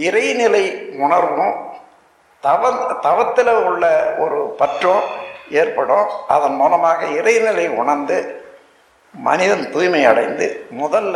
இறைநிலை உணர்வும் தவத்தில் உள்ள ஒரு பற்றும் ஏற்படும். அதன் மூலமாக இறைநிலை உணர்ந்து மனிதன் தூய்மை அடைந்து முதல்ல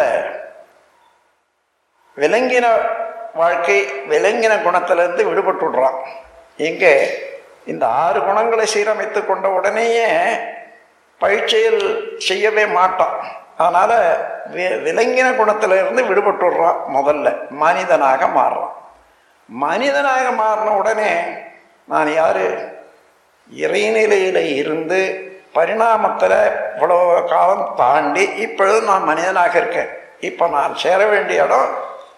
விலங்கின வாழ்க்கை விலங்கின குணத்திலிருந்து விடுபட்டு விடுறான். இங்கே இந்த 6 குணங்களை சீரமைத்து கொண்ட உடனேயே பயிற்சியில் செய்யவே மாட்டான். அதனால விலங்கின குணத்திலிருந்து விடுபட்டு விடுறான். முதல்ல மனிதனாக மாறுறான். மனிதனாக மாறின உடனே நான் யாரு? இறைநிலையில இருந்து பரிணாமத்தில் இவ்வளோ காலம் தாண்டி இப்பொழுது நான் மனிதனாக இருக்கேன். இப்போ நான் சேர வேண்டிய இடம்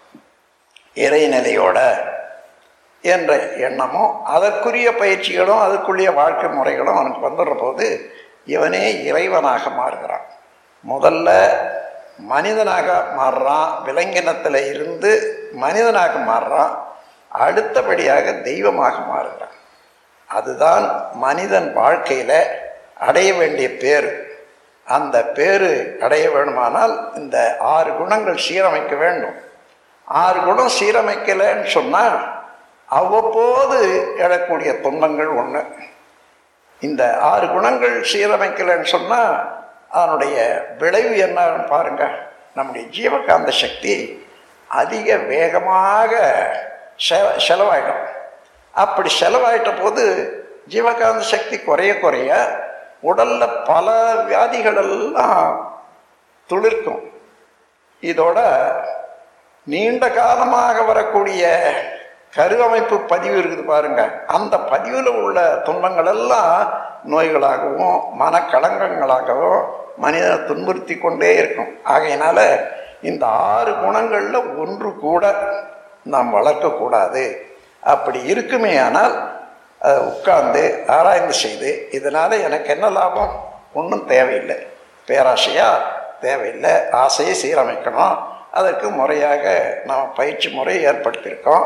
இறைநிலையோட என்ற எண்ணமும் அதற்குரிய பயிற்சிகளும் அதுக்குரிய வாழ்க்கை முறைகளும் அவனுக்கு வந்துடுற போது இவனே இறைவனாக மாறுகிறான். முதல்ல மனிதனாக மாறுறான், விலங்கினத்தில் இருந்து மனிதனாக மாறுறான், அடுத்தபடியாக தெய்வமாக மாறுகிறான். அதுதான் மனிதன் வாழ்க்கையில் அடைய வேண்டிய பேர். அந்த பேர் அடைய வேண்டுமானால் இந்த 6 குணங்கள் சீரமைக்க வேண்டும். 6 குணம் சீரமைக்கலைன்னு சொன்னால் அவ்வப்போது எழக்கூடிய துன்பங்கள் ஒன்று. இந்த 6 குணங்கள் சீரமைக்கலைன்னு சொன்னால் அதனுடைய விளைவு என்னன்னு பாருங்க. நம்முடைய ஜீவகாந்த சக்தி அதிக வேகமாக செலவாயிடும். அப்படி செலவாயிட்ட போது ஜீவகாந்த சக்தி குறைய குறைய உடல்ல பல வியாதிகள் எல்லாம் துளிர்க்கும். இதோட நீண்ட காலமாக வரக்கூடிய கருவமைப்பு பதிவு இருக்குது பாருங்க. அந்த பதிவில் உள்ள துன்பங்கள் எல்லாம் நோய்களாகவும் மனக்கலங்கங்களாகவும் மனிதனை துன்புறுத்தி கொண்டே இருக்கும். ஆகையினால இந்த 6 குணங்களில் ஒன்று கூட நாம் வளர்க்கக்கூடாது. அப்படி இருக்குமே ஆனால் உட்கார்ந்து ஆராய்ந்து செய்து இதனால் எனக்கு என்ன லாபம்? ஒன்றும் தேவையில்லை. பேராசையா தேவையில்லை. ஆசையை சீரமைக்கணும். அதற்கு முறையாக நாம் பயிற்சி முறையை ஏற்படுத்தியிருக்கோம்.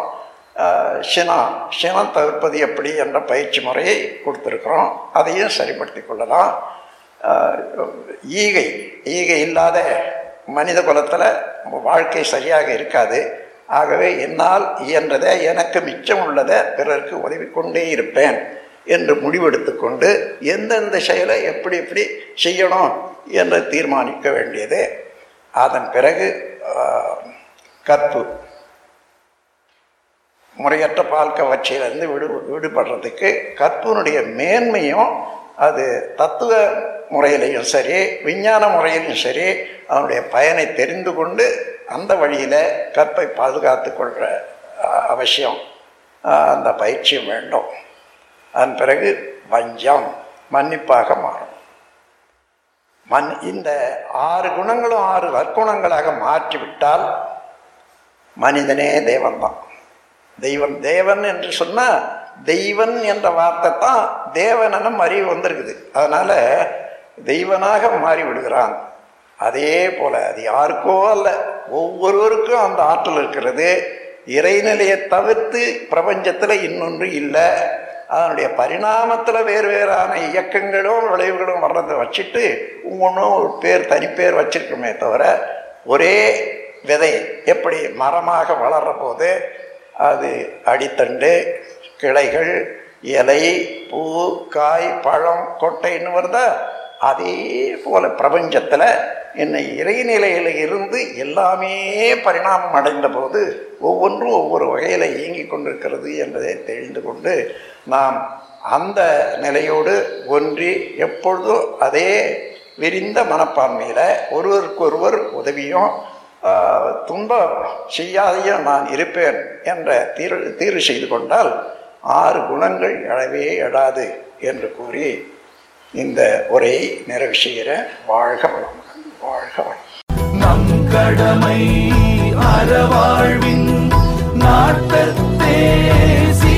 சினம் தவிர்ப்பது எப்படி என்ற பயிற்சி முறையை கொடுத்துருக்குறோம். அதையும் சரிப்படுத்தி கொள்ளலாம். ஈகை இல்லாத மனித குலத்தில் வாழ்க்கை சரியாக இருக்காது. ஆகவே என்னால் இயன்றதை எனக்கு மிச்சம் உள்ளதை பிறருக்கு உதவி கொண்டே இருப்பேன் என்று முடிவெடுத்து கொண்டு எந்தெந்த செயலை எப்படி எப்படி செய்யணும் என்று தீர்மானிக்க வேண்டியது. அதன் பிறகு கற்பு முறையற்ற பால் கவர்ச்சியிலிருந்து விடுபடுறதுக்கு கற்புனுடைய மேன்மையும் அது தத்துவ முறையிலையும் சரி விஞ்ஞான முறையிலையும் சரி அதனுடைய பயனை தெரிந்து கொண்டு அந்த வழியில் கற்பை பாதுகாத்து கொள்கிற அவசியம் அந்த பயிற்சியும் வேண்டும். அதன் பிறகு வஞ்சம் மன்னிப்பாக மாறும். இந்த 6 குணங்களும் 6 நற்குணங்களாக மாற்றிவிட்டால் மனிதனே தேவன்தான். தேவன் என்று சொன்னால் தெய்வன் என்ற வார்த்தை தான் தேவனும் அறிவு வந்திருக்குது. அதனால தெய்வனாக மாறி விடுகிறான். அதே போல அது யாருக்கோ அல்ல, ஒவ்வொருவருக்கும் அந்த ஆற்றல் இருக்கிறது. இறைநிலையை தவிர்த்து பிரபஞ்சத்தில் இன்னொன்று இல்லை. அதனுடைய பரிணாமத்தில் வேறு வேறான இயக்கங்களும் விளைவுகளும் வர்றதை வச்சுட்டு ஒவ்வொன்றும் ஒரு தனிப்பேர் வச்சிருக்குமே தவிர ஒரே விதை எப்படி மரமாக வளர்ற போது அது அடித்தண்டு கிளைகள் இலை பூ காய் பழம் கொட்டைன்னு வருதா, அதே போல பிரபஞ்சத்தில் என்னை இறைநிலையில் இருந்து எல்லாமே பரிணாமம் அடைந்த போது ஒவ்வொன்றும் ஒவ்வொரு வகையில் இயங்கி கொண்டிருக்கிறது என்பதை தெரிந்து கொண்டு நாம் அந்த நிலையோடு ஒன்றி எப்பொழுதும் அதே விரிந்த மனப்பான்மையில் ஒருவருக்கொருவர் உதவியும் துன்பம் செய்யாதையும் நான் இருப்பேன் என்ற தீர்வு செய்து கொண்டால் 6 குணங்கள் எழவே எழாது என்று கூறி இந்த உரையை நிறைவு செய்கிற. வாழ்க வளமுடன். வாழ்க வளம். நம் கடமை அறவாழ்வின் நாட்டத்தே